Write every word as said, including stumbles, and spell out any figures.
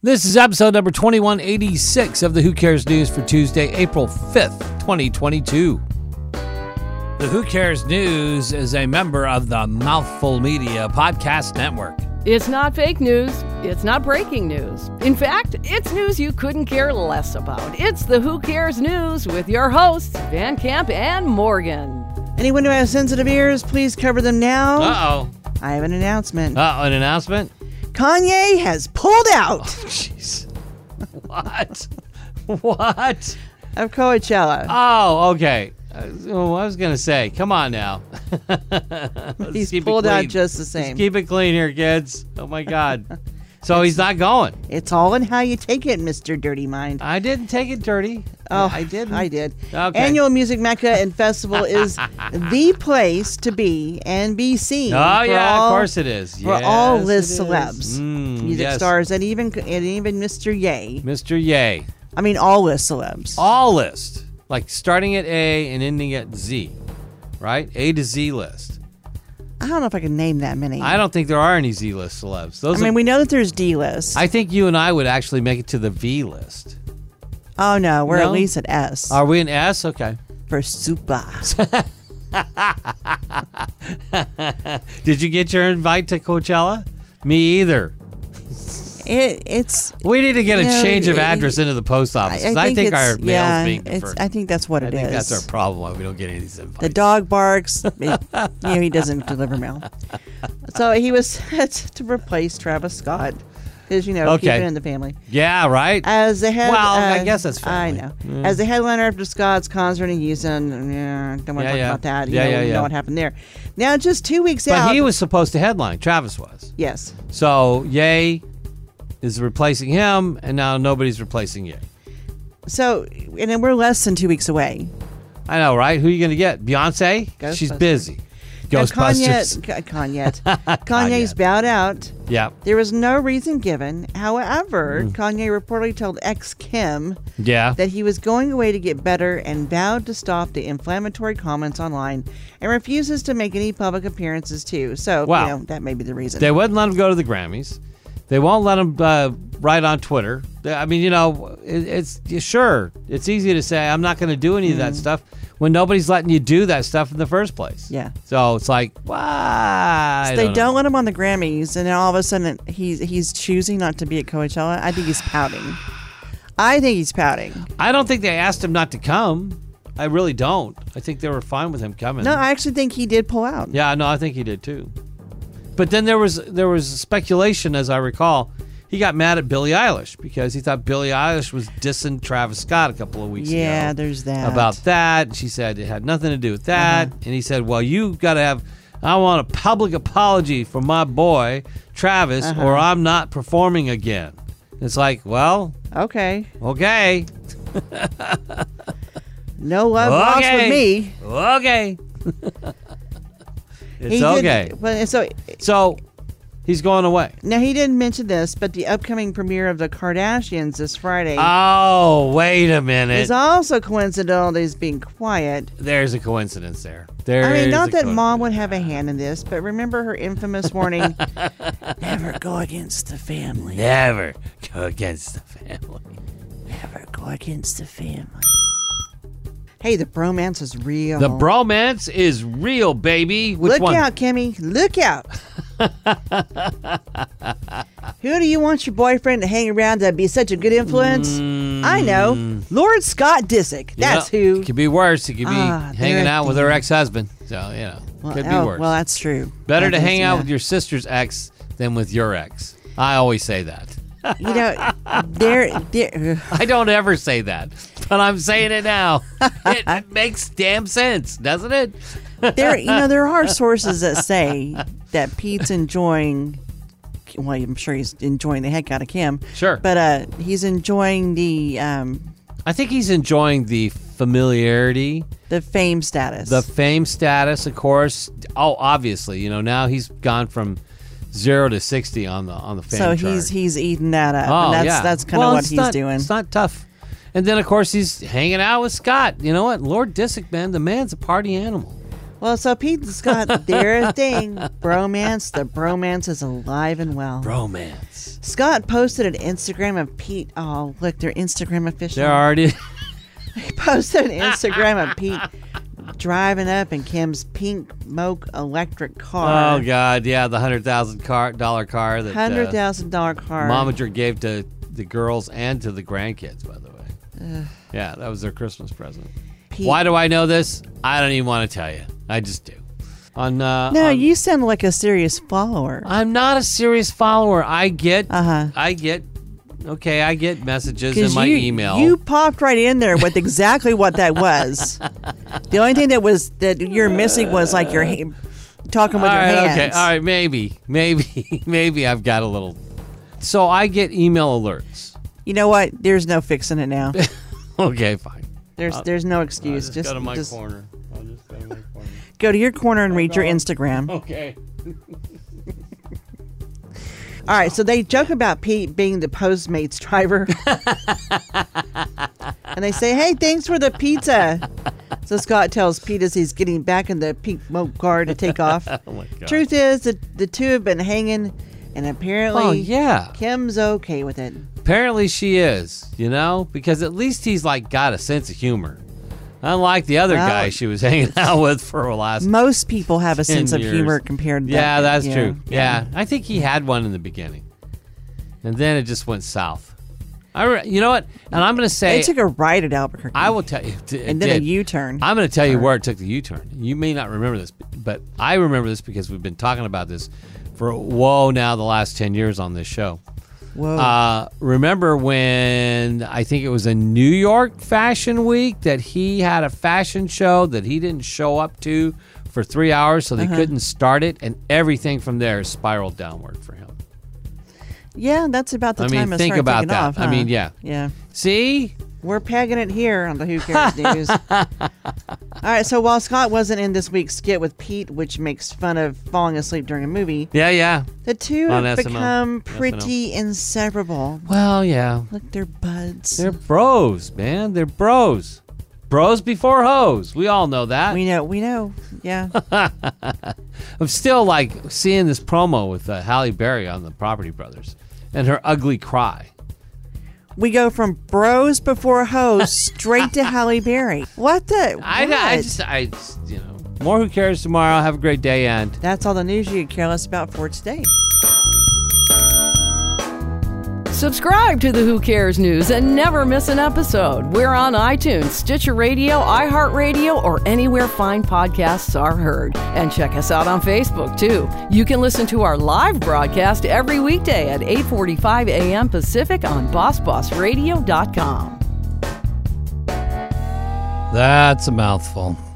This is episode number twenty-one eighty-six of the Who Cares News for Tuesday, April fifth, twenty twenty-two. The Who Cares News is a member of the Mouthful Media Podcast Network. It's not fake news. It's not breaking news. In fact, it's news you couldn't care less about. It's the Who Cares News with your hosts, Van Camp and Morgan. Anyone who has sensitive ears, please cover them now. Uh-oh. I have an announcement. Uh-oh, an announcement? Kanye has pulled out. Oh, jeez. What? What? Of Coachella. Oh, okay. Uh, well, I was going to say, come on now. He's pulled out just the same. Let's keep it clean here, kids. Oh, my God. So he's not going. It's all in how you take it, Mister Dirty Mind. I didn't take it dirty. Oh, I didn't. I did. Okay. Annual Music Mecca and Festival is the place to be and be seen. Oh, yeah, all, of course it is. For yes, all list it is. celebs, Mm, music yes. stars, and even and even Mister Ye. Mister Ye. I mean, all list celebs. All list. Like starting at A and ending at Z, right? A to Z list. I don't know if I can name that many. I don't think there are any Z list celebs. Those I mean, are, we know that there's D list. I think you and I would actually make it to the V list. Oh, no. We're No? at least at S. Are we in S? Okay. For super. Did you get your invite to Coachella? Me either. It, it's. We need to get a you know, change of it- address into the post office. 'cause I, think, it's- our mail's yeah, being it's- deferred. I think that's what I it think is. that's our problem why we don't get any of these invites. The dog barks. It, you know, he doesn't deliver mail. So he was set to replace Travis Scott. Because, you know, Okay. keep it in the family. Yeah, right? As the head, Well, uh, I guess that's I family. know. Mm. As the headliner after Scott's concert in Houston, yeah, don't want to Yeah, talk yeah. about that. You Yeah, know, yeah, you yeah. know what happened there. Now, just two weeks But out. he was supposed to headline. Travis was. Yes. So Ye is replacing him, and now nobody's replacing Ye. So, and then we're less than two weeks away. I know, right? Who are you going to get? Beyonce? She's Ghostbusters. busy. Now, Ghostbusters. Kanye, Kanye, Kanye's bowed out. Yeah. There was no reason given. However, Mm. Kanye reportedly told ex Kim Yeah. that he was going away to get better and vowed to stop the inflammatory comments online and refuses to make any public appearances too. So, Wow. you know, that may be the reason. They wouldn't let him go to the Grammys. They won't let him uh, write on Twitter. I mean, you know, it, it's yeah, sure. It's easy to say I'm not going to do any of that stuff when nobody's letting you do that stuff in the first place. Yeah. So it's like, why? So they don't let him on the Grammys, and then all of a sudden he's he's choosing not to be at Coachella. I think he's pouting. I think he's pouting. I don't think they asked him not to come. I really don't. I think they were fine with him coming. No, I actually think he did pull out. Yeah, no, I think he did too. But then there was there was speculation, as I recall, he got mad at Billie Eilish because he thought Billie Eilish was dissing Travis Scott a couple of weeks Yeah, ago. there's that. About that. She said it had nothing to do with that. Uh-huh. And he said, well, you got to have, I want a public apology from my boy, Travis, Uh-huh. or I'm not performing again. It's like, well, Okay. okay. No love lost Okay. with me. Okay. It's He okay. Did, but so So he's going away. now he didn't mention this, but the upcoming premiere of the Kardashians this Friday Oh, wait a minute. is also coincidental that he's being quiet. There's a coincidence there. There I mean, is not a that mom coincidence. would have a hand in this, but remember her infamous warning: "Never go against the family. Never go against the family. Never go against the family." Hey, the bromance is real. The bromance is real, baby. Which Look one? out, Kimmy. Look out. Who do you want your boyfriend to hang around to be such a good influence? I know. Lord Scott Disick. That's Yeah, who. It could be worse. It could be Ah, hanging there- out with her ex-husband. So, you know, Well, could be oh, worse. Well, that's true. Better That to is, hang out yeah. with your sister's ex than with your ex. I always say that. You know, there, there. I don't ever say that, but I'm saying it now. It, it makes damn sense, doesn't it? There, you know, there are sources that say that Pete's enjoying. Well, I'm sure he's enjoying the heck out of Kim. Sure. But uh, he's enjoying the um, I think he's enjoying the familiarity, the fame status. the fame status, of course. Oh, obviously, you know, now he's gone from zero to sixty on the on the fame so chart. he's he's eating that up. oh and that's yeah, that's kind of Well, what it's he's not- doing. It's not tough. And then of course he's hanging out with Scott. You know what, Lord Disick, man, the man's a party animal. Well, so Pete and Scott, their thing, bromance. The bromance is alive and well. Bromance. Scott posted an Instagram of Pete. Oh, look, their Instagram official. They're already. He posted an Instagram of Pete driving up in Kim's pink moke electric car. Oh God, yeah, the hundred thousand car dollar car that Hundred thousand dollar car. Momager gave to the girls and to the grandkids, by the way. Ugh. Yeah, that was their Christmas present. Pete. Why do I know this? I don't even want to tell you. I just do. On uh, no, on, you sound like a serious follower. I'm not a serious follower. I get. Uh-huh. I get. Okay, I get messages in my you, email. You popped right in there with exactly what that was. The only thing that was that you're missing was like your ha- talking with all your right, hands. Okay, all right, maybe, maybe, maybe I've got a little. So I get email alerts. You know what? There's no fixing it now. Okay, fine. There's I'll, there's no excuse. I'll just, just go to my just, corner. I'll just go to my corner. Go to your corner and read your Instagram. Okay. All right, so they joke about Pete being the Postmates driver. And they say, hey, thanks for the pizza. So Scott tells Pete as he's getting back in the pink moke car to take off. Oh my God. Truth is, the, the two have been hanging, and apparently Oh, yeah. Kim's okay with it. Apparently she is, you know, because at least he's like got a sense of humor. Unlike the other Well, guy she was hanging out with for the last Most people have a sense of years. humor compared to Yeah, that. that's yeah. true. Yeah. I think he had one in the beginning. And then it just went south. I re- you know what? And I'm going to say They took a right at Albuquerque. I will tell you. It and then did. a U-turn. I'm going to tell you where it took the U-turn. You may not remember this, but I remember this because we've been talking about this for, whoa, now the last ten years on this show. Whoa. Uh, remember when I think it was a New York Fashion Week that he had a fashion show that he didn't show up to for three hours, so they Uh-huh. couldn't start it, and everything from there spiraled downward for him. Yeah, that's about the I time mean, it think started about taking that. off, I huh? mean, yeah. Yeah. See? We're pegging it here on the Who Cares News. All right, so while Scott wasn't in this week's skit with Pete, which makes fun of falling asleep during a movie, Yeah, yeah. the two On have S N L. become S N L. pretty inseparable. Well, yeah. Look, they're buds. They're bros, man. They're bros. Bros before hoes. We all know that. we know, we know. Yeah. I'm still like seeing this promo with uh, Halle Berry on the Property Brothers and her ugly cry. We go from bros before hoes straight to Halle Berry. What the? I, what? I just, I just, you know, more Who Cares tomorrow. Have a great day, and That's all the news you could care less about for today. Subscribe to the Who Cares News and never miss an episode. We're on iTunes, Stitcher Radio, iHeartRadio, or anywhere fine podcasts are heard. And check us out on Facebook, too. You can listen to our live broadcast every weekday at eight forty-five a.m. Pacific on boss boss radio dot com. that's a mouthful.